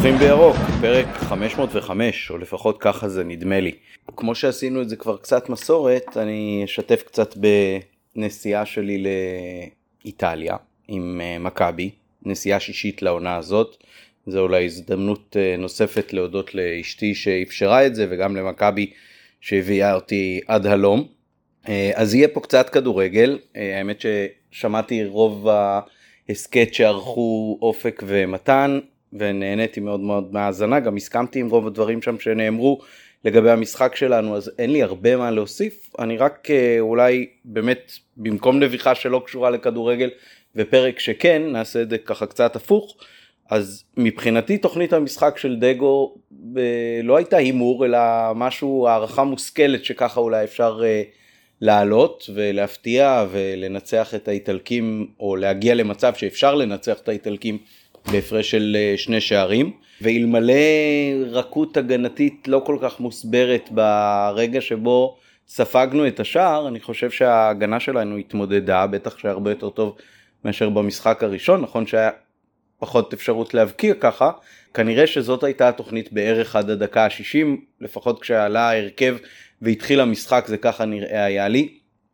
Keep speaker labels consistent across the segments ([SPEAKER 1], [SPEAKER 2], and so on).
[SPEAKER 1] צופים בירוק, פרק 505, או לפחות ככה זה נדמה לי. כמו שעשינו את זה כבר קצת מסורת, אני אשתף קצת בנסיעה שלי לאיטליה עם מכבי, נסיעה שישית לעונה הזאת. זו אולי הזדמנות נוספת להודות לאשתי שאפשרה את זה, וגם למכבי שהביאה אותי עד הלום. אז יהיה פה קצת כדורגל, האמת ששמעתי רוב ההסקט שערכו אופק ומתן, ונהניתי מאוד מאוד מהאזנה, גם הסכמתי עם רוב הדברים שם שנאמרו לגבי המשחק שלנו, אז אין לי הרבה מה להוסיף, אני רק אולי באמת במקום נביחה שלא קשורה לכדורגל, ופרק שכן, נעשה את זה ככה קצת הפוך, אז מבחינתי תוכנית המשחק של דגו לא הייתה הימור, אלא משהו, הערכה מושכלת שככה אולי אפשר לעלות ולהפתיע ולנצח את האיטלקים, או להגיע למצב שאפשר לנצח את האיטלקים בהפרש של 2 שערים, ואלמלא רכות הגנתית לא כל כך מוסברת ברגע שבו ספגנו את השער, אני חושב שההגנה שלנו התמודדה, בטח שהרבה יותר טוב מאשר במשחק הראשון, נכון שהיה פחות אפשרות להבקיע ככה, כנראה שזאת הייתה התוכנית בערך עד הדקה ה-60, לפחות כשעלה ההרכב והתחיל המשחק זה ככה נראה היה לי.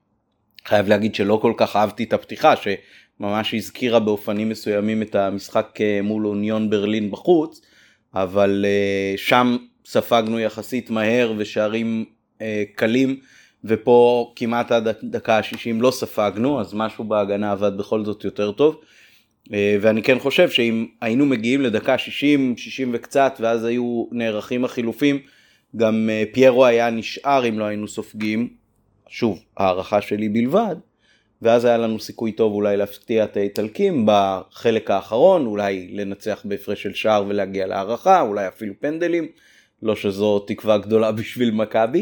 [SPEAKER 1] חייב להגיד שלא כל כך אהבתי את הפתיחה, ממש הזכירה באופנים מסוימים את המשחק מול אוניון ברלין בחוץ, אבל שם ספגנו יחסית מהר ושערים קלים, ופה כמעט עד הדקה ה-60 לא ספגנו, אז משהו בהגנה עבד בכל זאת יותר טוב, ואני כן חושב שאם היינו מגיעים לדקה 60, 60 וקצת, ואז היו נערכים החילופים, גם פיירו היה נשאר אם לא היינו סופגים, שוב, הערכה שלי בלבד, ואז היה לנו סיכוי טוב אולי להפתיע את האיטלקים בחלק האחרון, אולי לנצח בהפרש של שער ולהגיע להערכה, אולי אפילו פנדלים, לא שזו תקווה גדולה בשביל מכבי,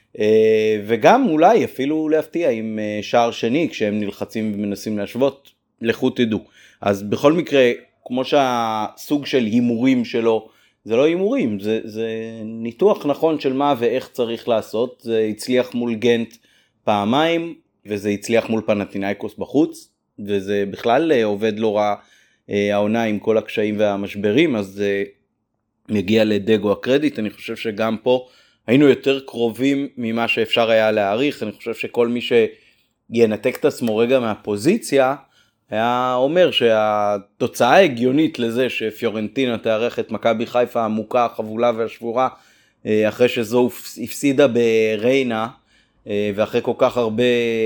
[SPEAKER 1] וגם אולי אפילו להפתיע עם שער שני כשהם נלחצים ומנסים להשוות, לכו תדעו. אז בכל מקרה, כמו שהסוג של הימורים שלו, זה לא הימורים, זה ניתוח נכון של מה ואיך צריך לעשות, זה הצליח מול גנט פעמיים, וזה הצליח מול פנתינייקוס בחוץ, וזה בכלל עובד לא רע העונה עם כל הקשיים והמשברים, אז זה מגיע לדגו הקרדיט. אני חושב שגם פה היינו יותר קרובים ממה שאפשר היה להעריך, אני חושב שכל מי שינתק את עצמו רגע מהפוזיציה, היה אומר שהתוצאה הגיונית לזה שפיורנטינה תארח את מכבי חיפה המוכה, החבולה והשבורה, אחרי שזו הפסידה בריינה, ואחרי כל כך הרבה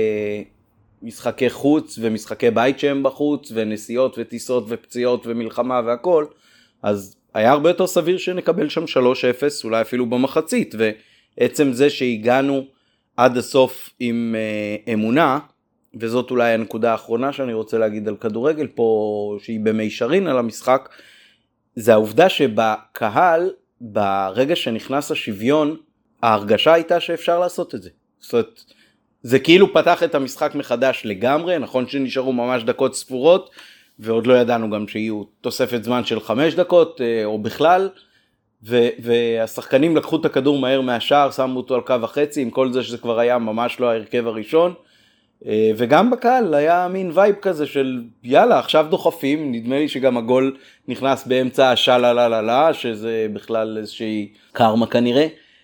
[SPEAKER 1] משחקי חוץ ומשחקי בית שהם בחוץ ונסיעות וטיסות ופציעות ומלחמה והכל, אז היה הרבה יותר סביר שנקבל שם 3-0 אולי אפילו במחצית, ועצם זה שהגענו עד הסוף עם אמונה, וזאת אולי הנקודה האחרונה שאני רוצה להגיד על כדורגל פה שהיא במישרין על המשחק, זה העובדה שבקהל ברגע שנכנס השוויון ההרגשה הייתה שאפשר לעשות את זה. זאת אומרת, זה כאילו פתח את המשחק מחדש לגמרי, נכון שנשארו ממש דקות ספורות, ועוד לא ידענו גם שיהיו תוספת זמן של 5 דקות, או בכלל, והשחקנים לקחו את הכדור מהר מהשער, שמו אותו על קו החצי, עם כל זה שזה כבר היה ממש לא ההרכב הראשון, וגם בקהל היה מין וייב כזה של יאללה, עכשיו דוחפים, נדמה לי שגם הגול נכנס באמצע השללללה, שזה בכלל איזושהי קרמה כנראה,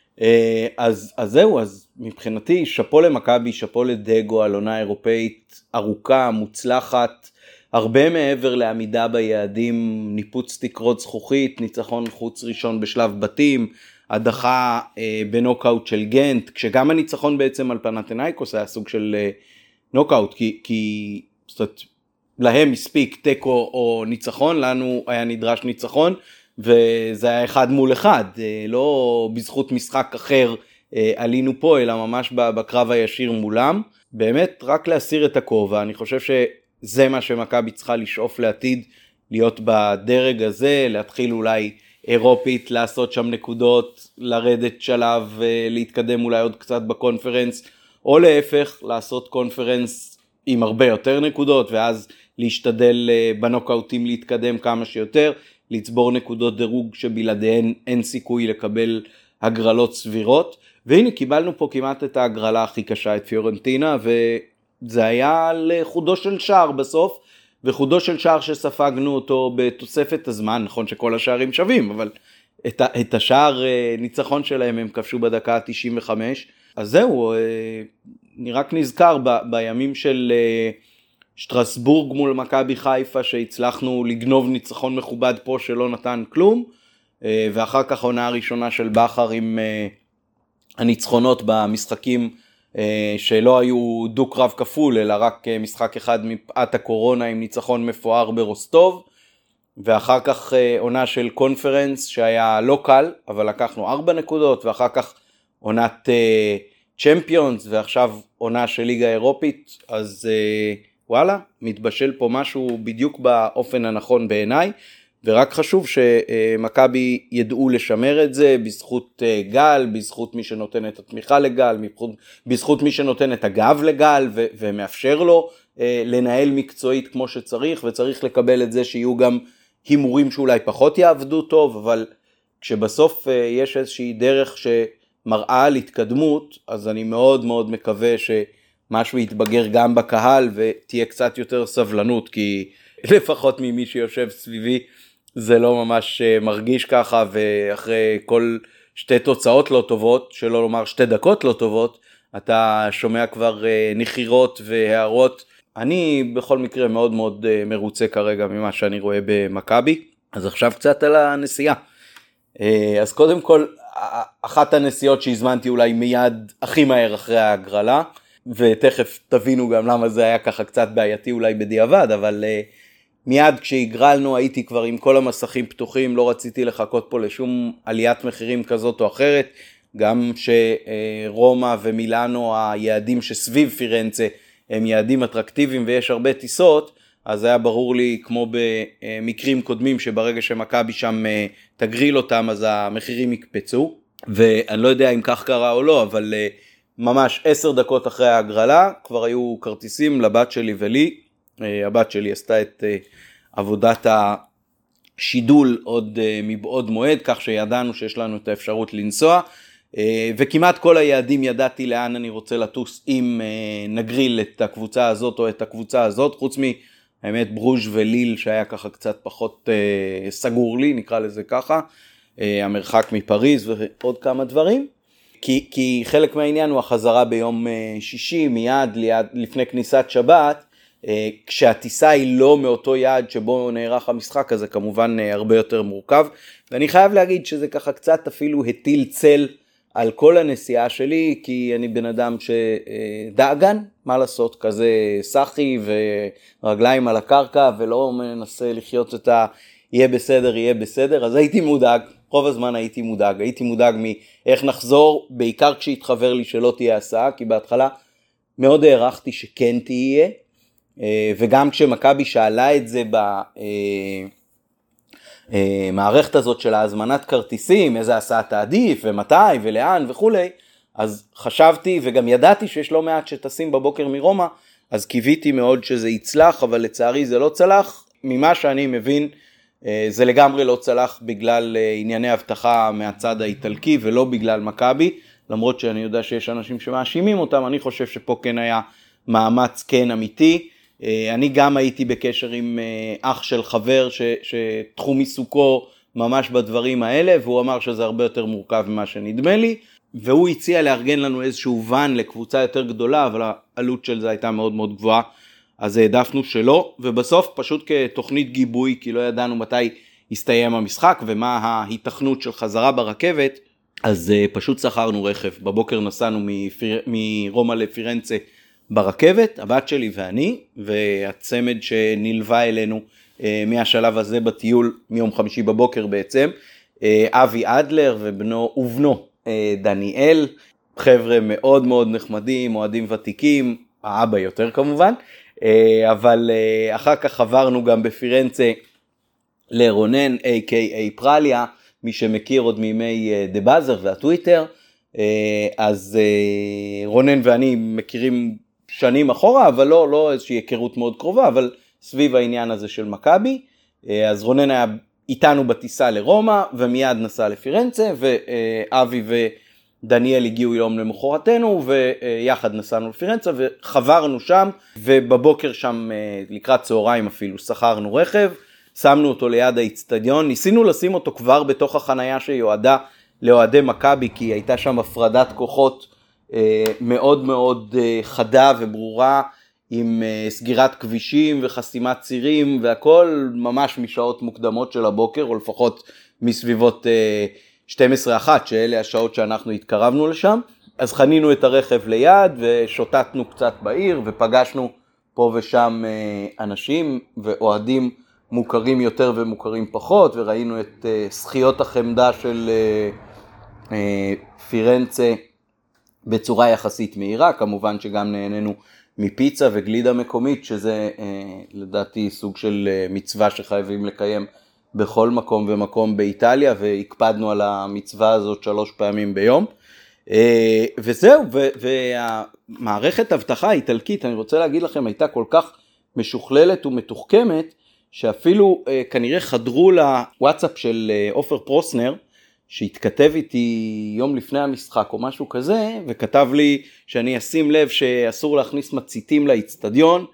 [SPEAKER 1] אז זהו, אז מבחינתי שפו למכבי, שפו לדגו על עונה אירופאית ארוכה, מוצלחת, הרבה מעבר לעמידה ביעדים, ניפוץ תקרות זכוכית, ניצחון חוץ ראשון בשלב בתים, הדחה בנוקאוט של גנט, כשגם הניצחון בעצם על פנתינייקוס היה סוג של נוקאוט, כי להם הספיק טקו או ניצחון, לנו היה נדרש ניצחון, וזה היה 1 מול 1, לא בזכות משחק אחר עלינו פה, אלא ממש בקרב הישיר מולם. באמת רק להסיר את הכובע, אני חושב שזה מה שמכבי צריכה לשאוף לעתיד, להיות בדרג הזה, להתחיל אולי אירופית, לעשות שם נקודות, לרדת שלב, להתקדם אולי עוד קצת בקונפרנס, או להפך, לעשות קונפרנס עם הרבה יותר נקודות, ואז להשתדל בנוקאוטים להתקדם כמה שיותר, לצבור נקודות דירוג שבלעדיהן אין סיכוי לקבל הגרלות סבירות, והנה קיבלנו פה כמעט את ההגרלה הכי קשה, את פיורנטינה, וזה היה על חודו של שער בסוף, וחודו של שער שספגנו אותו בתוספת הזמן, נכון שכל השערים שווים, אבל את השער ניצחון שלהם הם כבשו בדקה ה-95, אז זהו, אני רק נזכר בימים של שטרסבורג מול מכבי חיפה, שהצלחנו לגנוב ניצחון מכובד פה שלא נתן כלום, ואחר כך עונה הראשונה של בכר עם הניצחונות במשחקים שלא היו דו-קרב כפול, אלא רק משחק אחד מפאת הקורונה עם ניצחון מפואר ברוסטוב, ואחר כך עונה של קונפרנס שהיה לא קל, אבל לקחנו 4 נקודות, ואחר כך עונת צ'מפיונס, ועכשיו עונה של ליגה אירופית, אז וואלה, מתבשל פה משהו בדיוק באופן הנכון בעיניי, ורק חשוב שמכבי ידעו לשמר את זה בזכות גל, בזכות מי שנותן את התמיכה לגל, בזכות מי שנותן את הגב לגל ומאפשר לו לנהל מקצועית כמו שצריך, וצריך לקבל את זה שיהיו גם הימורים שאולי פחות יעבדו טוב, אבל כשבסוף יש איזושהי דרך שמראה על התקדמות, אז אני מאוד מאוד מקווה שמשהו יתבגר גם בקהל ותהיה קצת יותר סבלנות, כי לפחות ממי שיושב סביבי זה לא ממש מרגיש ככה, ואחרי כל 2 תוצאות לא טובות, שלא לומר 2 דקות לא טובות, אתה שומע כבר נחירות והערות. אני בכל מקרה מאוד מאוד מרוצה כרגע ממה שאני רואה במכבי. אז עכשיו קצת על הנסיעה. אז קודם כל, אחת הנסיעות שהזמנתי אולי מיד הכי מהר אחרי ההגרלה, ותכף תבינו גם למה זה היה ככה קצת בעייתי אולי בדיעבד, אבל מיד כשהגרלנו הייתי כבר עם כל המסכים פתוחים, לא רציתי לחכות פה לשום עליית מחירים כזאת או אחרת, גם שרומא ומילאנו היעדים שסביב פירנצה הם יעדים אטרקטיביים ויש הרבה טיסות, אז היה ברור לי כמו במקרים קודמים שברגע שמכבי שם תגריל אותם אז המחירים יקפצו, ואני לא יודע אם כך קרה או לא, אבל ממש 10 דקות אחרי ההגרלה כבר היו כרטיסים לבת שלי ולי. הבת שלי עשתה את עבודת השידול עוד מבעוד מועד, כך שידענו שיש לנו את האפשרות לנסוע, וכמעט כל היעדים ידעתי לאן אני רוצה לטוס אם נגריל את הקבוצה הזאת או את הקבוצה הזאת, חוץ מהאמת ברוז' וליל שהיה ככה קצת פחות סגור לי, נקרא לזה ככה, המרחק מפריז ועוד כמה דברים, כי חלק מהעניין הוא החזרה ביום שישי מיד לפני כניסת שבת, כשהטיסה היא לא מאותו יעד שבו נערך המשחק, אז זה כמובן הרבה יותר מורכב, ואני חייב להגיד שזה ככה קצת אפילו הטיל צל על כל הנסיעה שלי, כי אני בן אדם שדאגן, מה לעשות, כזה סחי ורגליים על הקרקע, ולא מנסה לחיות את יהיה בסדר, יהיה בסדר, אז הייתי מודאג, רוב הזמן הייתי מודאג מאיך נחזור, בעיקר כשהתחבר לי שלא תהיה הסעה, כי בהתחלה מאוד הערכתי שכן תהיה, וגם כשמכבי שאלה את זה במערכת הזאת של ההזמנת כרטיסים, איזה הסעה תעדיף ומתי ולאן וכולי, אז חשבתי וגם ידעתי שיש לא מעט שטסים בבוקר מרומא, אז קיוויתי מאוד שזה יצלח, אבל לצערי זה לא צלח. ממה שאני מבין זה לגמרי לא צלח בגלל ענייני הבטחה מהצד האיטלקי ולא בגלל מכבי, למרות שאני יודע שיש אנשים שמאשימים אותם. אני חושב שפה כן היה מאמץ כן אמיתי. אני גם הייתי בקשר עם אח של חבר שתחום עיסוקו ממש בדברים האלה, והוא אמר שזה הרבה יותר מורכב ממה שנדמה לי, והוא הציע לארגן לנו איזשהו ואן לקבוצה יותר גדולה, אבל העלות של זה הייתה מאוד מאוד גבוהה, אז העדפנו שלא, ובסוף פשוט כתוכנית גיבוי, כי לא ידענו מתי יסתיים המשחק ומה ההיתכנות של חזרה ברכבת, אז פשוט שכרנו רכב. בבוקר נסענו מרומא לפירנצה ברכבת, הבת שלי ואני, והצמד שנלווה אלינו מהשלב הזה בטיול מיום חמישי בבוקר בעצם, אבי אדלר ובנו דניאל, חבר'ה מאוד מאוד נחמדים, אוהדים ותיקים, האבא יותר כמובן, אבל אחר כך עברנו גם בפירנצה לרונן, a.k.a. פרליה, מי שמכיר עוד מימי דה באזר והטוויטר, אז רונן ואני מכירים שנים אחורה, אבל לא איזושהי היכרות מאוד קרובה, אבל סביב העניין הזה של מכבי. אז רונן היה איתנו בטיסה לרומא, ומיד נסע לפירנצה, ואבי דניאל הגיעו יום למחרתנו, ויחד נסענו לפירנצה וחברנו שם, ובבוקר שם לקראת צהריים אפילו שכרנו רכב, שמנו אותו ליד האצטדיון, ניסינו לשים אותו כבר בתוך החנייה שיועדה לאוהדי מכבי, כי הייתה שם הפרדת כוחות מאוד מאוד חדה וברורה, עם סגירת כבישים וחסימת צירים והכל ממש משעות מוקדמות של הבוקר, או לפחות מסביבות 12-1, שאלה השעות שאנחנו התקרבנו לשם. אז חנינו את הרכב ליד ושוטטנו קצת בעיר ופגשנו פה ושם אנשים ואוהדים מוכרים יותר ומוכרים פחות, וראינו את שחיות החמדה של פירנצה בצורה יחסית מהירה. כמובן שגם נהנינו מפיצה וגלידה מקומית, שזה לדעתי סוג של מצווה שחייבים לקיים בכל מקום ומקום באיטליה, והקפדנו על המצווה הזאת 3 פעמים ביום. וזהו, והמערכת אבטחה האיטלקית, אני רוצה להגיד לכם, הייתה כל כך משוכללת ומתוחכמת, שאפילו כנראה חדרו לוואטסאפ של עופר פרוסנר, שהתכתב איתי יום לפני המשחק או משהו כזה, וכתב לי שאני אשים לב שאסור להכניס מציתים לאצטדיון,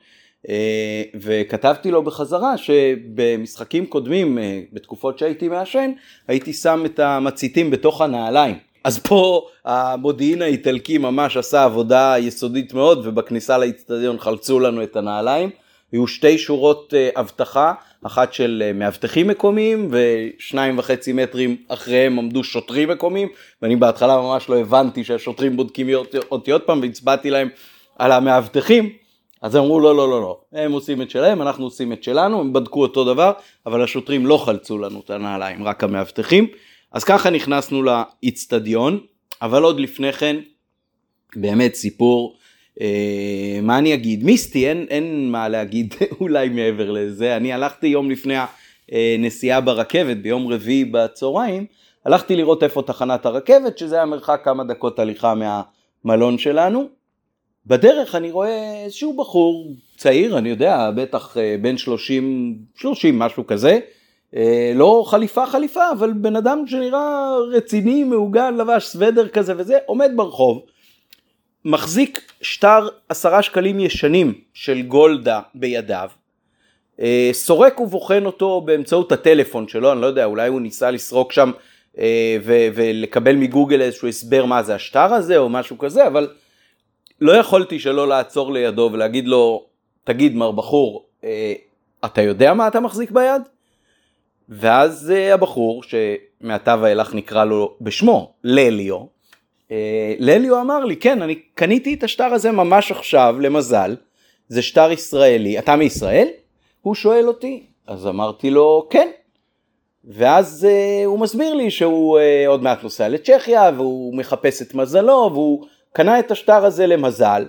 [SPEAKER 1] וכתבתי לו בחזרה שבמשחקים קודמים, בתקופות שהייתי מעשן, הייתי שם את המציתים בתוך הנעליים. אז פה המודיעין האיטלקי ממש עשה עבודה יסודית מאוד, ובכניסה לאצטדיון חלצו לנו את הנעליים. היו 2 שורות אבטחה, אחת של מאבטחים מקומיים, ו2.5 מטרים אחריהם עמדו שוטרים מקומיים, ואני בהתחלה ממש לא הבנתי שהשוטרים בודקים אותי עוד פעם, והצבעתי להם על המאבטחים. אז אמרו לא, הם עושים את שלהם, אנחנו עושים את שלנו, הם בדקו אותו דבר, אבל השוטרים לא חלצו לנו את הנעליים, רק המאבטחים. אז ככה נכנסנו לאצטדיון, אבל עוד לפני כן, באמת סיפור, מה אני אגיד? מיסטי, אין מה להגיד אולי מעבר לזה. אני הלכתי יום לפני הנסיעה ברכבת, ביום רביעי בצהריים, הלכתי לראות איפה תחנת הרכבת, שזה היה מרחק כמה דקות הליכה מהמלון שלנו. בדרך אני רואה איזשהו בחור צעיר, אני יודע, בטח בין 30 משהו כזה, לא חליפה, אבל בן אדם שנראה רציני, מעוגן, לבש סוודר כזה וזה, עומד ברחוב, מחזיק שטר 10 שקלים ישנים של גולדה בידיו, סורק ובוחן אותו באמצעות הטלפון שלו, אני לא יודע, אולי הוא ניסה לסרוק שם ולקבל מגוגל איזשהו הסבר מה זה השטר הזה או משהו כזה, אבל לא יכולתי שלא לעצור לידו ולהגיד לו, תגיד מר בחור, אתה יודע מה אתה מחזיק ביד? ואז הבחור, שמעתה ואילך נקרא לו בשמו, לליו, לליו אמר לי, כן, אני קניתי את השטר הזה ממש עכשיו, למזל, זה שטר ישראלי, אתה מישראל? הוא שואל אותי, אז אמרתי לו, כן. ואז הוא מסביר לי שהוא עוד מעט נוסע לצ'כיה, והוא מחפש את מזלו, והוא קנה את השטר הזה למזל,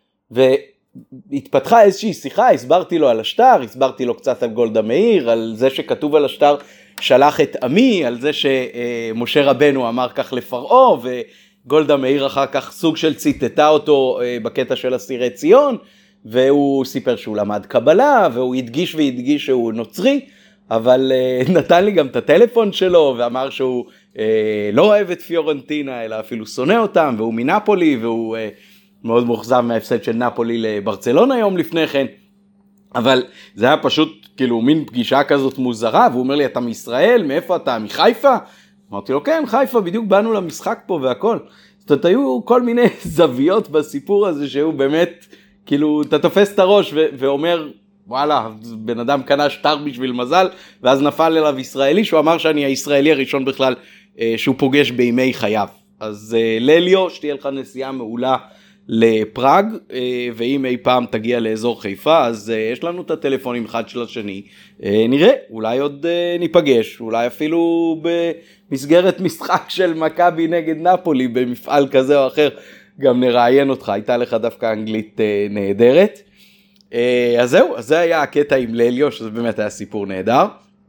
[SPEAKER 1] והתפתחה איזושהי שיחה, הסברתי לו על השטר, הסברתי לו קצת על גולדה מאיר, על זה שכתוב על השטר שלח את עמי, על זה שמשה רבנו אמר כך לפרעה, וגולדה מאיר אחר כך סוג של ציטטה אותו בקטע של אסירי ציון, והוא סיפר שהוא למד קבלה, והוא הדגיש שהוא נוצרי, אבל נתן לי גם את הטלפון שלו, ואמר שהוא לא אוהב את פיורנטינה, אלא אפילו שונא אותם, והוא מנפולי, והוא מאוד מוחזב מההפסד של נפולי לברצלונה יום לפני כן. אבל זה היה פשוט כאילו מין פגישה כזאת מוזרה, והוא אומר לי, אתה מישראל? מאיפה אתה? מחיפה? אמרתי לו, כן, חיפה, בדיוק באנו למשחק פה והכל. זאת אומרת, היו כל מיני זוויות בסיפור הזה, שהוא באמת, כאילו, אתה תופס את הראש ואומר, וואלה, בן אדם קנה שטר בשביל מזל, ואז נפל אליו ישראלי, שהוא אמר שאני הישראלי הראשון בכלל שהוא פוגש בימי חייו. אז לליו, שתהיה לך נסיעה מעולה לפראג, ואם אי פעם תגיע לאזור חיפה, אז יש לנו את הטלפונים אחד של השני, נראה, אולי עוד ניפגש, אולי אפילו במסגרת משחק של מכבי נגד נפולי, במפעל כזה או אחר, גם נראיין אותך, הייתה לך דווקא אנגלית נהדרת. אז זהו, אז זה היה הקטע עם לליו, שזה באמת היה סיפור נהדר,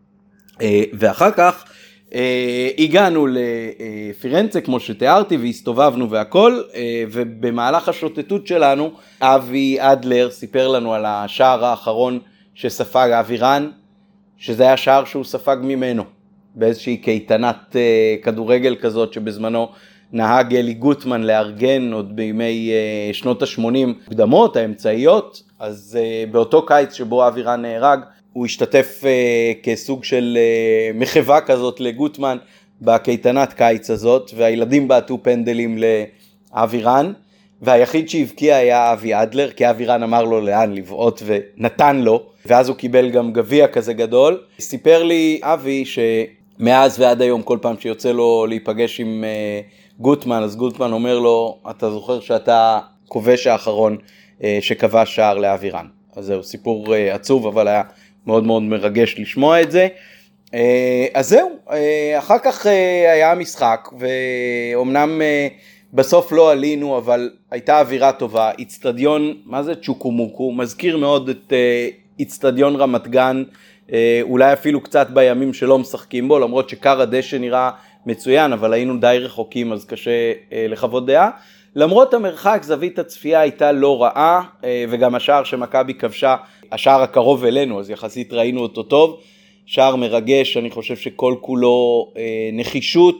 [SPEAKER 1] ואחר כך הגענו לפירנצה כמו שתיארתי, והסתובבנו והכל, ובמהלך השוטטות שלנו, אבי אדלר סיפר לנו על השער האחרון שספג אבירן, שזה היה שער שהוא ספג ממנו, באיזושהי קייטנת כדורגל כזאת שבזמנו נהג אלי גוטמן לארגן עוד בימי שנות ה-80 קדמות, האמצעיות. אז באותו קיץ שבו אבירן נהרג, הוא השתתף כסוג של מחווה כזאת לגוטמן בקייטנת קיץ הזאת, והילדים בעטו פנדלים לאבירן, והיחיד שהבקיע היה אבי אדלר, כי אבירן אמר לו לאן לבעוט ונתן לו, ואז הוא קיבל גם גביע כזה גדול. סיפר לי אבי שמאז ועד היום כל פעם שיוצא לו להיפגש עם גוטמן, אז גוטמן אומר לו, אתה זוכר שאתה כובש האחרון שכבש שער לאבירן. אז זהו סיפור עצוב, אבל היה מאוד מאוד מרגש לשמוע את זה. אז זהו, אחר כך היה משחק, ואומנם בסוף לא עלינו, אבל הייתה אווירה טובה. אצטדיון, מה זה צ'וקומוקו? מזכיר מאוד את אצטדיון רמת גן, אולי אפילו קצת בימים שלא משחקים בו, למרות שקר הדשא נראה מצוין, אבל היינו די רחוקים, אז קשה לחוות דעה. למרות המרחק, זווית הצפייה הייתה לא רעה, וגם השער שמכבי כבשה, השער הקרוב אלינו, אז יחסית ראינו אותו טוב. שער מרגש, אני חושב שכל כולו נחישות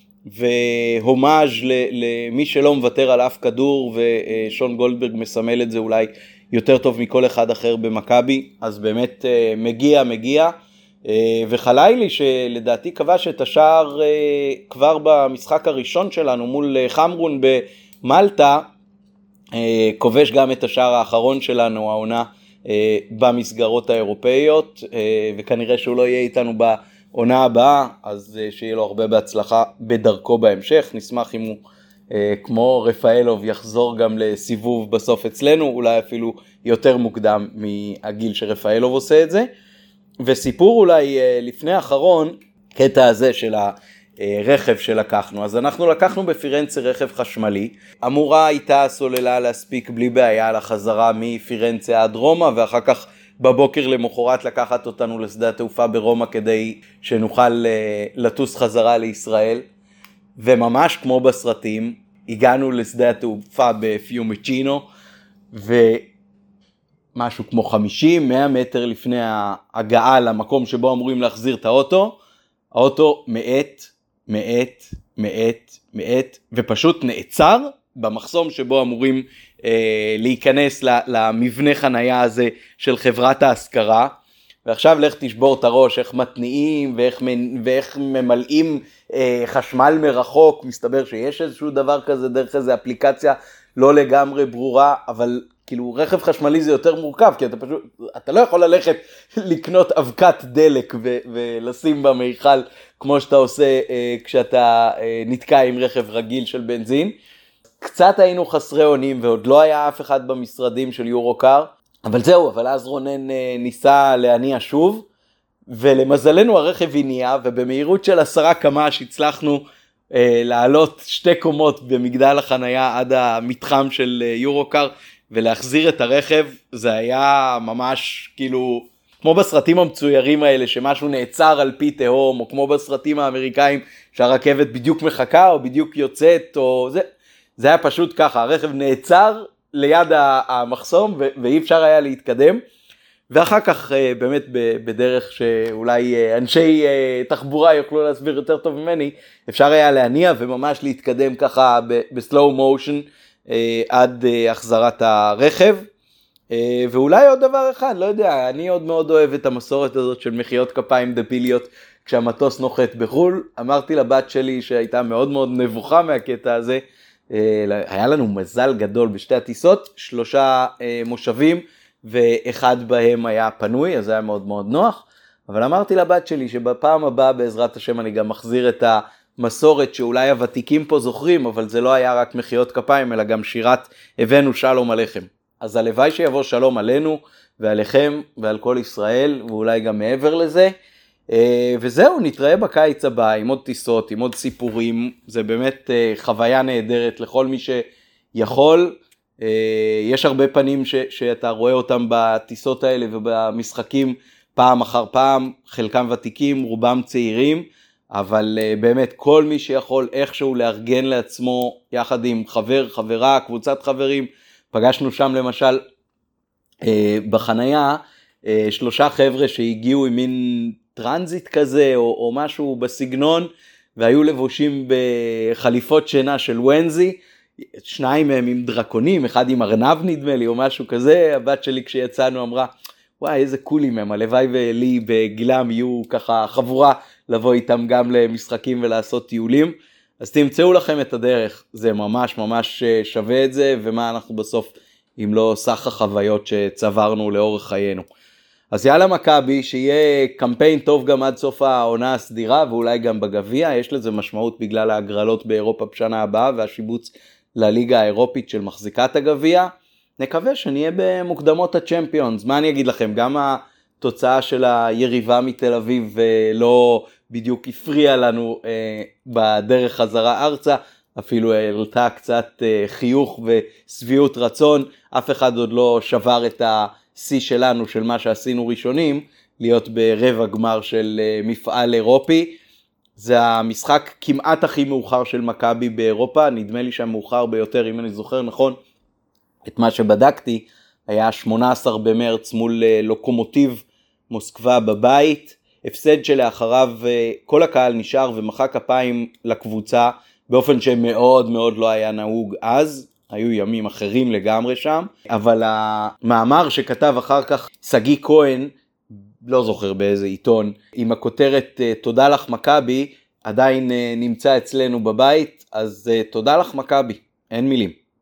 [SPEAKER 1] והומאז' למי שלא מוותר על אף כדור, ושון גולדברג מסמל את זה אולי יותר טוב מכל אחד אחר במכבי, אז באמת מגיע, וחלילי שלדעתי כבש את השער כבר במשחק הראשון שלנו מול חמרון במלטה, כובש גם את השער האחרון שלנו, העונה במסגרות האירופאיות, וכנראה שהוא לא יהיה איתנו בעונה הבאה, אז שיהיה לו הרבה בהצלחה בדרכו בהמשך. נשמח אם הוא כמו רפאלוב יחזור גם לסיבוב בסוף אצלנו, אולי אפילו יותר מוקדם מהגיל שרפאלוב עושה את זה. וסיפור אולי לפני האחרון, קטע הזה של הרכב שלקחנו, אז אנחנו לקחנו בפירנצה רכב חשמלי, אמורה הייתה הסוללה להספיק בלי בעיה לחזרה מפירנצה עד רומא, ואחר כך בבוקר למחרת לקחת אותנו לשדה התעופה ברומא כדי שנוכל לטוס חזרה לישראל. וממש כמו בסרטים, הגענו לשדה התעופה בפיומצ'ינו, ומשהו כמו 50-100 מטר לפני ההגעה למקום שבו אמורים להחזיר את האוטו, האוטו מאט, ופשוט נעצר במחסום שבו אמורים להיכנס למבנה חנייה הזה של חברת ההשכרה. ועכשיו לך תשבור את הראש איך מתניעים ואיך ממלאים חשמל מרחוק. מסתבר שיש איזשהו דבר כזה דרך איזו אפליקציה לא לגמרי ברורה, אבל כאילו רכב חשמלי זה יותר מורכב, כי אתה לא יכול ללכת לקנות אבקת דלק ולשים במיכל כמו שאתה עושה כשאתה נתקע עם רכב רגיל של בנזין. קצת היינו חסרי אונים, ועוד לא היה אף אחד במשרדים של יורוקר, אבל זהו, אבל אז רונן ניסה להניע שוב, ולמזלנו הרכב הניע, ובמהירות של 10 קמ"ש הצלחנו לעלות 2 קומות במגדל החנייה עד המתחם של יורוקר, ולהחזיר את הרכב. זה היה ממש כאילו, כמו בסרטים המצוירים האלה, שמשהו נעצר על פי תהום, או כמו בסרטים האמריקאים, שהרכבת בדיוק מחכה, או בדיוק יוצאת, או זה היה פשוט ככה, הרכב נעצר ליד המחסום, ואי אפשר היה להתקדם. ואחר כך באמת בדרך שאולי אנשי תחבורה יוכלו להסביר יותר טוב ממני, אפשר היה להניע וממש להתקדם ככה בסלואו מושן עד החזרת הרכב. ואולי עוד דבר אחד, לא יודע, אני עוד מאוד אוהב את המסורת הזאת של מחיאות כפיים דביליות כשהמטוס נוחת בחול. אמרתי לבת שלי שהייתה מאוד מאוד נבוכה מהקטע הזה, היה לנו מזל גדול בשתי הטיסות, 3 מושבים ואחד בהם היה פנוי, אז זה היה מאוד מאוד נוח. אבל אמרתי לבת שלי שבפעם הבאה בעזרת השם אני גם מחזיר את המסורת שאולי הוותיקים פה זוכרים, אבל זה לא היה רק מחיאות כפיים אלא גם שירת הבאנו שלום עליכם. אז הלוואי שיבוא שלום עלינו ועליכם ועל כל ישראל, ואולי גם מעבר לזה. וזהו, נתראה בקיץ הבא עם עוד טיסות, עם עוד סיפורים. זה באמת חוויה נהדרת לכל מי שיכול. יש הרבה פנים שאתה רואה אותם בטיסות האלה ובמשחקים פעם אחר פעם, חלקם ותיקים, רובם צעירים, אבל באמת כל מי שיכול איכשהו לארגן לעצמו יחד עם חבר, חברה, קבוצת חברים. פגשנו שם למשל בחנייה 3 חבר'ה שהגיעו עם מין טרנזיט כזה או משהו בסגנון, והיו לבושים בחליפות שינה של ונזי, 2 מהם עם דרקונים, אחד עם ארנב נדמה לי או משהו כזה. הבת שלי כשיצאנו אמרה, וואי איזה קולים הם, הלוואי ולי בגילם יהיו ככה חבורה לבוא איתם גם למשחקים ולעשות טיולים. אז תמצאו לכם את הדרך, זה ממש ממש שווה את זה, ומה אנחנו בסוף אם לא סך החוויות שצברנו לאורך חיינו. אז יאללה מכבי, שיהיה קמפיין טוב גם עד סוף העונה הסדירה, ואולי גם בגביע, יש לזה משמעות בגלל ההגרלות באירופה בשנה הבאה, והשיבוץ לליגה האירופית של מחזיקת הגביע. נקווה שנהיה במוקדמות הצ'מפיונס. מה אני אגיד לכם, גם התוצאה של היריבה מתל אביב לא בדיוק הפריע לנו בדרך חזרה ארצה, אפילו העלתה קצת חיוך וסביעות רצון. אף אחד עוד לא שבר את השיא שלנו של מה שעשינו ראשונים, להיות ברבע גמר של מפעל אירופי. זה המשחק כמעט הכי מאוחר של מכבי באירופה, נדמה לי שהמאוחר ביותר, אם אני זוכר נכון, את מה שבדקתי, היה 18 במרץ מול לוקומוטיב מוסקבה בבית, הפסד שלאחריו כל הקהל נשאר ומחא כפיים לקבוצה, באופן שמאוד מאוד לא היה נהוג אז, היו ימים אחרים לגמרי שם, אבל המאמר שכתב אחר כך סגי כהן, לא זוכר באיזה עיתון, עם הכותרת תודה לך מכבי, עדיין נמצא אצלנו בבית, אז תודה לך מכבי, אין מילים.